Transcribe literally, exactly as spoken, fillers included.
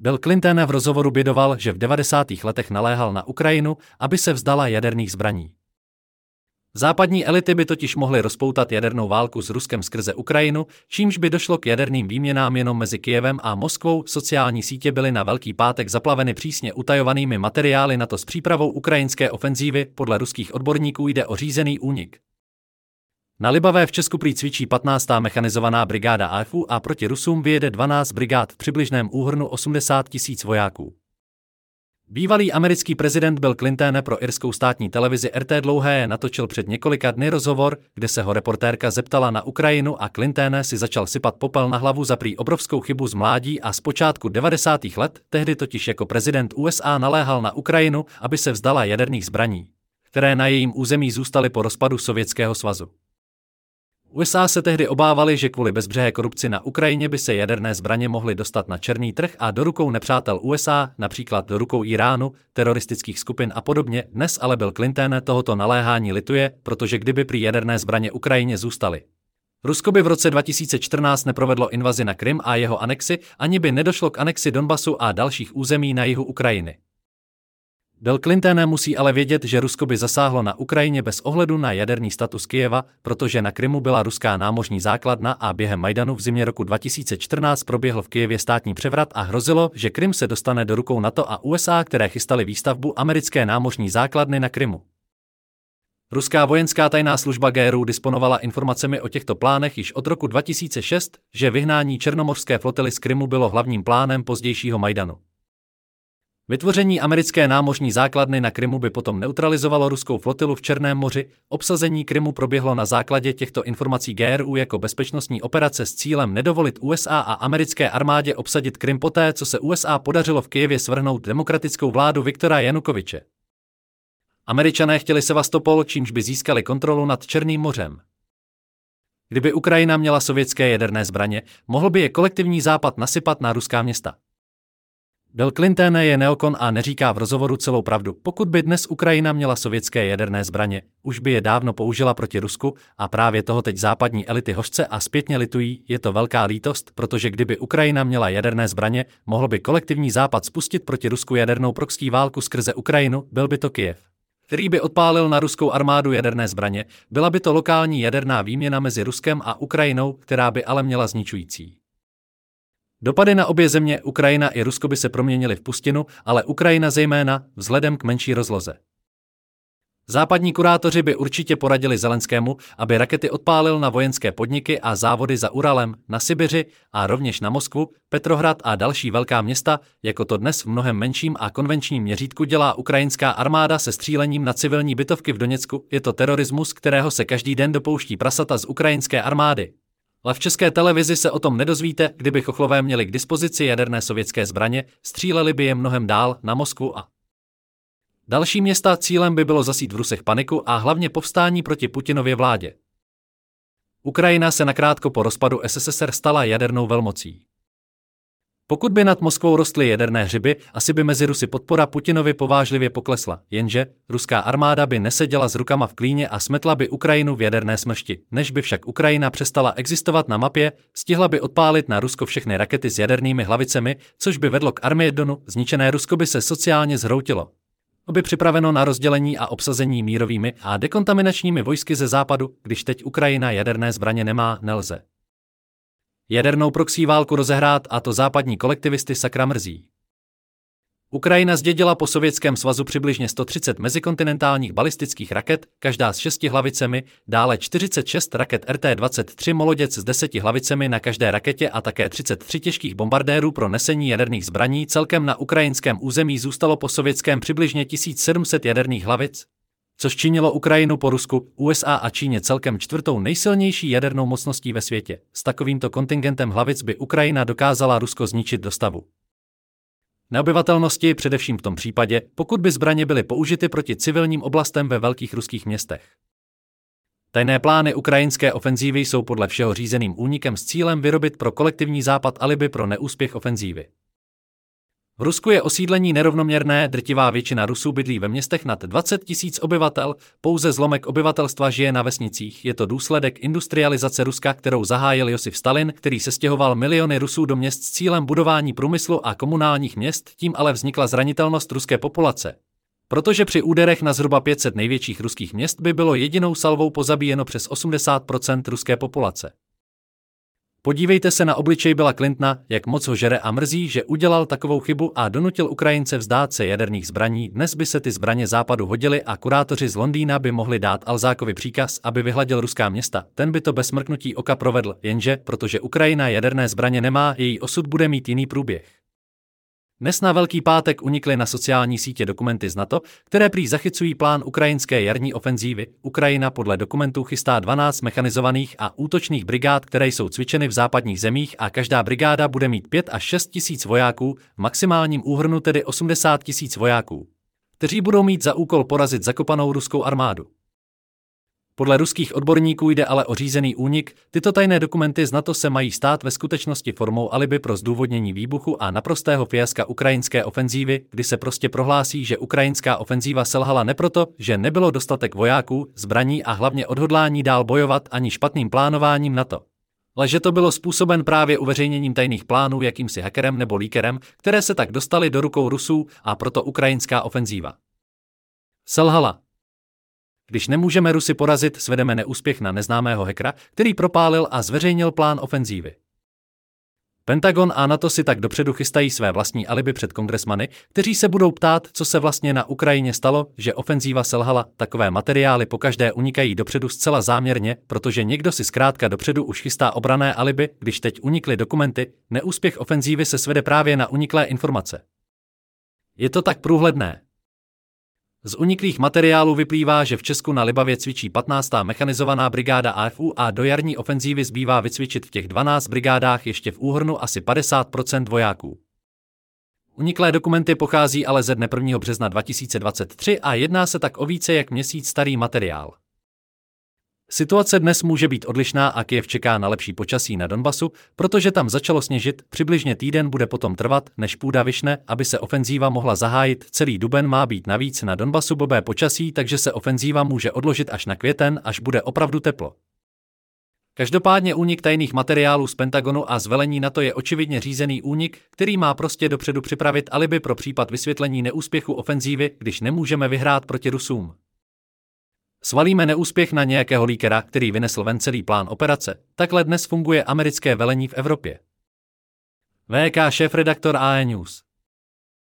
Bill Clinton v rozhovoru bědoval, že v devadesátých letech naléhal na Ukrajinu, aby se vzdala jaderných zbraní. Západní elity by totiž mohly rozpoutat jadernou válku s Ruskem skrze Ukrajinu, čímž by došlo k jaderným výměnám jenom mezi Kyjevem a Moskvou. Sociální sítě byly na Velký pátek zaplaveny přísně utajovanými materiály NATO s přípravou ukrajinské ofenzívy. Podle ruských odborníků jde o řízený únik. Na Libavé v Česku prý cvičí patnáctá mechanizovaná brigáda A F U a proti Rusům vyjede dvanáct brigád v přibližném úhrnu osmdesát tisíc vojáků. Bývalý americký prezident Bill Clinton pro irskou státní televizi R T dlouhé natočil před několika dny rozhovor, kde se ho reportérka zeptala na Ukrajinu a Clinton si začal sypat popel na hlavu za prý obrovskou chybu z mládí a z počátku devadesátých let, tehdy totiž jako prezident U S A naléhal na Ukrajinu, aby se vzdala jaderných zbraní, které na jejím území zůstaly po rozpadu Sovětského svazu. U S A se tehdy obávali, že kvůli bezbřehé korupci na Ukrajině by se jaderné zbraně mohly dostat na černý trh a do rukou nepřátel U S A, například do rukou Iránu, teroristických skupin a podobně. Dnes ale Bill Clinton tohoto naléhání lituje, protože kdyby prý jaderné zbraně Ukrajině zůstaly, Rusko by v roce dva tisíce čtrnáct neprovedlo invazi na Krym a jeho anexi, ani by nedošlo k anexi Donbasu a dalších území na jihu Ukrajiny. Bill Clinton musí ale vědět, že Rusko by zasáhlo na Ukrajině bez ohledu na jaderný status Kyjeva, protože na Krymu byla ruská námořní základna a během Majdanu v zimě roku dva tisíce čtrnáct proběhl v Kyjevě státní převrat a hrozilo, že Krym se dostane do rukou NATO a U S A, které chystaly výstavbu americké námořní základny na Krymu. Ruská vojenská tajná služba G R U disponovala informacemi o těchto plánech již od roku dva tisíce šest, že vyhnání černomořské flotily z Krymu bylo hlavním plánem pozdějšího Majdanu. Vytvoření americké námořní základny na Krymu by potom neutralizovalo ruskou flotilu v Černém moři. Obsazení Krymu proběhlo na základě těchto informací G R U jako bezpečnostní operace s cílem nedovolit U S A a americké armádě obsadit Krym poté, co se U S A podařilo v Kyjevě svrhnout demokratickou vládu Viktora Janukovyče. Američané chtěli Sevastopol, čímž by získali kontrolu nad Černým mořem. Kdyby Ukrajina měla sovětské jaderné zbraně, mohl by je kolektivní západ nasypat na ruská města. Bill Clinton je neokon a neříká v rozhovoru celou pravdu. Pokud by dnes Ukrajina měla sovětské jaderné zbraně, už by je dávno použila proti Rusku a právě toho teď západní elity hořce a zpětně litují. Je to velká lítost, protože kdyby Ukrajina měla jaderné zbraně, mohl by kolektivní západ spustit proti Rusku jadernou proxy válku skrze Ukrajinu, byl by to Kyjev, který by odpálil na ruskou armádu jaderné zbraně, byla by to lokální jaderná výměna mezi Ruskem a Ukrajinou, která by ale měla zničující dopady na obě země. Ukrajina i Rusko by se proměnily v pustinu, ale Ukrajina zejména vzhledem k menší rozloze. Západní kurátoři by určitě poradili Zelenskému, aby rakety odpálil na vojenské podniky a závody za Uralem, na Sibiři a rovněž na Moskvu, Petrohrad a další velká města, jako to dnes v mnohem menším a konvenčním měřítku dělá ukrajinská armáda se střílením na civilní bytovky v Doněcku. Je to terorismus, kterého se každý den dopouští prasata z ukrajinské armády. Ale v české televizi se o tom nedozvíte. Kdyby chochlové měli k dispozici jaderné sovětské zbraně, stříleli by je mnohem dál na Moskvu a další města. Cílem by bylo zasít v Rusech paniku a hlavně povstání proti Putinově vládě. Ukrajina se nakrátko po rozpadu S S S R stala jadernou velmocí. Pokud by nad Moskvou rostly jaderné hřiby, asi by mezi Rusy podpora Putinovi povážlivě poklesla, jenže ruská armáda by neseděla s rukama v klíně a smetla by Ukrajinu v jaderné smršti. Než by však Ukrajina přestala existovat na mapě, stihla by odpálit na Rusko všechny rakety s jadernými hlavicemi, což by vedlo k Armagedonu. Zničené Rusko by se sociálně zhroutilo. By připraveno na rozdělení a obsazení mírovými a dekontaminačními vojsky ze západu. Když teď Ukrajina jaderné zbraně nemá, nelze jadernou proxy válku rozehrát a to západní kolektivisty sakra mrzí. Ukrajina zdědila po Sovětském svazu přibližně sto třicet mezikontinentálních balistických raket, každá s šesti hlavicemi, dále čtyřicet šest raket R T dvacet tři Moloděc s deseti hlavicemi na každé raketě a také třicet tři těžkých bombardérů pro nesení jaderných zbraní. Celkem na ukrajinském území zůstalo po sovětském přibližně tisíc sedm set jaderných hlavic, což činilo Ukrajinu po Rusku, U S A a Číně celkem čtvrtou nejsilnější jadernou mocností ve světě. S takovýmto kontingentem hlavic by Ukrajina dokázala Rusko zničit do stavu neobyvatelnosti, především v tom případě, pokud by zbraně byly použity proti civilním oblastem ve velkých ruských městech. Tajné plány ukrajinské ofenzívy jsou podle všeho řízeným únikem s cílem vyrobit pro kolektivní západ alibi pro neúspěch ofenzívy. V Rusku je osídlení nerovnoměrné, drtivá většina Rusů bydlí ve městech nad dvacet tisíc obyvatel, pouze zlomek obyvatelstva žije na vesnicích. Je to důsledek industrializace Ruska, kterou zahájil Josif Stalin, který sestěhoval miliony Rusů do měst s cílem budování průmyslu a komunálních měst, tím ale vznikla zranitelnost ruské populace. Protože při úderech na zhruba pět set největších ruských měst by bylo jedinou salvou pozabíjeno přes osmdesát procent ruské populace. Podívejte se na obličej Billa Clintona, jak moc ho žere a mrzí, že udělal takovou chybu a donutil Ukrajince vzdát se jaderných zbraní. Dnes by se ty zbraně západu hodily a kurátoři z Londýna by mohli dát Alzákovi příkaz, aby vyhladil ruská města. Ten by to bez mrknutí oka provedl, jenže, protože Ukrajina jaderné zbraně nemá, její osud bude mít jiný průběh. Dnes na Velký pátek unikly na sociální sítě dokumenty z NATO, které prý zachycují plán ukrajinské jarní ofenzívy. Ukrajina podle dokumentů chystá dvanáct mechanizovaných a útočných brigád, které jsou cvičeny v západních zemích a každá brigáda bude mít pět až šest tisíc vojáků, v maximálním úhrnu tedy osmdesát tisíc vojáků, kteří budou mít za úkol porazit zakopanou ruskou armádu. Podle ruských odborníků jde ale o řízený únik, tyto tajné dokumenty z NATO se mají stát ve skutečnosti formou alibi pro zdůvodnění výbuchu a naprostého fiaska ukrajinské ofenzívy, kdy se prostě prohlásí, že ukrajinská ofenzíva selhala ne proto, že nebylo dostatek vojáků, zbraní a hlavně odhodlání dál bojovat ani špatným plánováním NATO. Ale že to bylo způsoben právě uveřejněním tajných plánů jakýmsi hackerem nebo líkerem, které se tak dostaly do rukou Rusů a proto ukrajinská ofenzíva selhala. Když nemůžeme Rusy porazit, svedeme neúspěch na neznámého hackera, který propálil a zveřejnil plán ofenzívy. Pentagon a NATO si tak dopředu chystají své vlastní alibi před kongresmany, kteří se budou ptát, co se vlastně na Ukrajině stalo, že ofenzíva selhala. Takové materiály pokaždé unikají dopředu zcela záměrně, protože někdo si zkrátka dopředu už chystá obranné alibi, když teď unikly dokumenty, neúspěch ofenzívy se svede právě na uniklé informace. Je to tak průhledné. Z uniklých materiálů vyplývá, že v Česku na Libavě cvičí patnáctá mechanizovaná brigáda A F U a do jarní ofenzívy zbývá vycvičit v těch dvanácti brigádách ještě v úhrnu asi padesát procent vojáků. Uniklé dokumenty pochází ale ze dne prvního března dva tisíce dvacet tři a jedná se tak o více jak měsíc starý materiál. Situace dnes může být odlišná a Kyjev čeká na lepší počasí na Donbasu, protože tam začalo sněžit, přibližně týden bude potom trvat, než půda vyšne, aby se ofenzíva mohla zahájit. Celý duben má být navíc na Donbasu blbé počasí, takže se ofenzíva může odložit až na květen, až bude opravdu teplo. Každopádně únik tajných materiálů z Pentagonu a z velení NATO je očividně řízený únik, který má prostě dopředu připravit alibi pro případ vysvětlení neúspěchu ofenzívy, když nemůžeme vyhrát proti Rusům. Svalíme neúspěch na nějakého líkera, který vynesl ven celý plán operace. Takhle dnes funguje americké velení v Evropě. V K šéfredaktor A E News.